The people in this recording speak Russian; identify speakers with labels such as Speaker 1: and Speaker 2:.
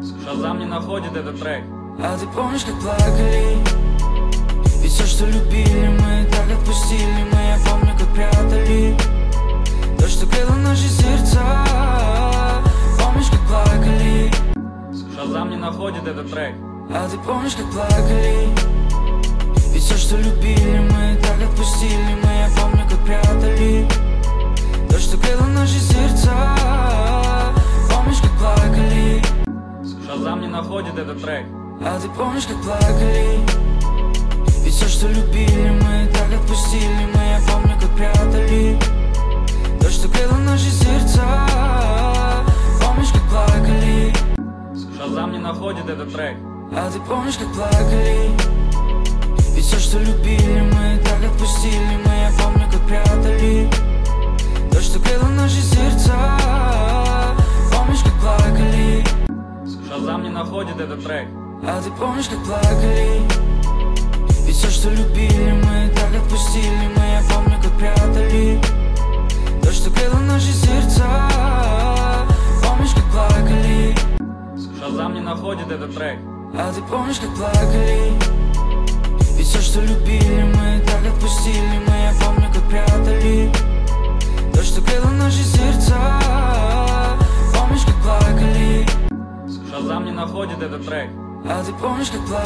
Speaker 1: Шазам не находит этот трек.
Speaker 2: А ты помнишь, как плакали? Ведь все, что любили мы, так отпустили мы. Я помню, как прятали то, что грело наши сердца. Помнишь, как плакали?
Speaker 1: Шазам не находит этот трек.
Speaker 2: А ты помнишь, как плакали? Ведь все, что любили мы, так отпустили мы. Я помню, как прятали то, что грело наши сердца. Помнишь, как плакали?
Speaker 1: Шазам не находит этот трек.
Speaker 2: А ты помнишь, как плакали? Ведь все, что любили мы, так отпустили мы. Я помню, как прятали то, что грело наши сердца. Помнишь, как плакали?
Speaker 1: Шазам не находит этот трек.
Speaker 2: А ты помнишь, как плакали? Ведь все, что любили мы, так отпустили мы. Я помню, как прятали то, что грело наши сердца. Помнишь, как плакали?
Speaker 1: Шазам не находит этот трек.
Speaker 2: А ты помнишь, как плакали? Ведь все, что любили мы, так отпустили мы. Я помню, как прятали то, что грело наши сердца. Помнишь, как плакали?
Speaker 1: Шазам не находит этот трек.
Speaker 2: А ты помнишь, как плакали? Ведь все, что любили мы, так отпустили мы. Я помню, как прятали то, что грело наши сердца. Помнишь, как плакали?
Speaker 1: Шазам не находит этот трек.
Speaker 2: А ты помнишь, как плакали?